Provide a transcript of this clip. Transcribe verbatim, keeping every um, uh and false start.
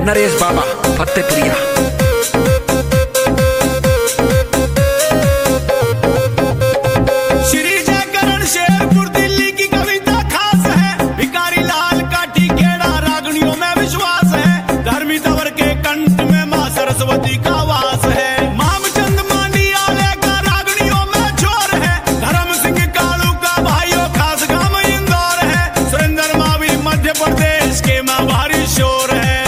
नरेश बाबा फतेहपुरिया। श्री जयकरण शेरपुर दिल्ली की कविता खास है। भिखारी लाल का टिकेड़ा रागणियों में विश्वास है। धर्मी तवर के कंठ में माँ सरस्वती का वास है। मामचंद मांडियाले का रागणियों में छोर है। धर्म सिंह कालू का भाइयों खास गांव इंदौर है। सुरेंद्र मावी मध्य प्रदेश के माँ भारी शोर है।